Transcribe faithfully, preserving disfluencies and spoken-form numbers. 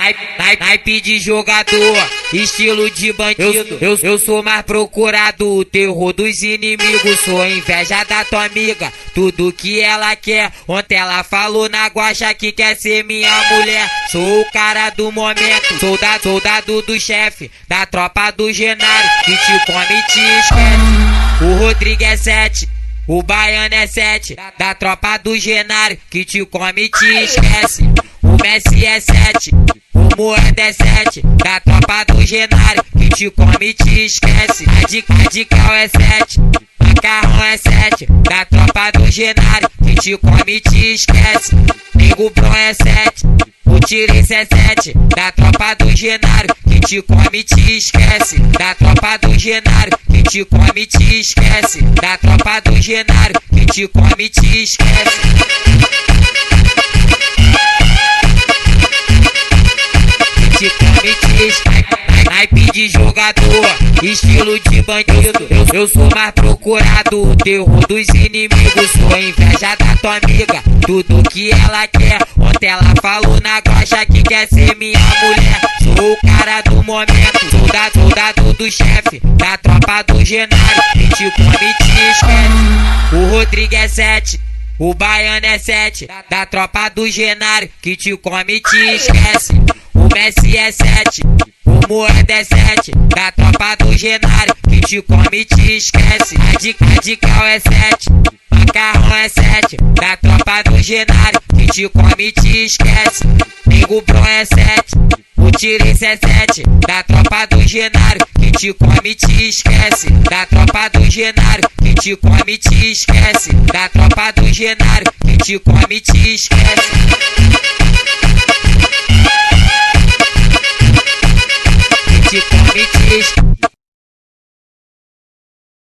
naipe, naipe de jogador, estilo de bandido. Eu, eu sou mais procurado, o terror dos inimigos. Sou inveja da tua amiga, tudo que ela quer. Ontem ela falou na guacha que quer ser minha mulher. Sou o cara do momento, soldado, soldado do chefe, da tropa do Genário, que te come e te esquece. O Rodrigo é sete, o Baiano é sete, da tropa do Genário, que te come e te esquece. O Messi é sete, o Moeda é sete, da tropa do Genário, que te come e te esquece. A Radical é sete, Macarrão é sete, da tropa do Genário, que te come e te esquece. Nego Bron é sete, o Tirice é sete, da tropa do Genário, que te come e te esquece. Da tropa do Genário, que te come e te esquece. Da tropa do Genário, que te come e te esquece. Que te come e te esquece. Naipe de jogador, estilo de bandido. Eu, eu sou mais procurado, o terror dos inimigos. Sou inveja da tua amiga, tudo que ela quer. Ontem ela falou na guacha que quer ser minha mulher. Sou o cara do momento, soldado, soldado do chefe, da tropa do Genário, que te come e te esquece. O Rodrigo é sete, o Baiano é sete, da tropa do Genário, que te come e te esquece. O Messi é sete, o Moeda é sete, da tropa do Genário, que te come e te esquece. A Radical é sete, Macarrão é sete, da tropa do Genário, que te come e te esquece. Nego Bron é sete, o Tirice é sete, da tropa do Genário, que te come e te esquece. Da tropa do Genário, que te come e te esquece. Da tropa do Genário, que te come e te esquece. Que te come e te esquece.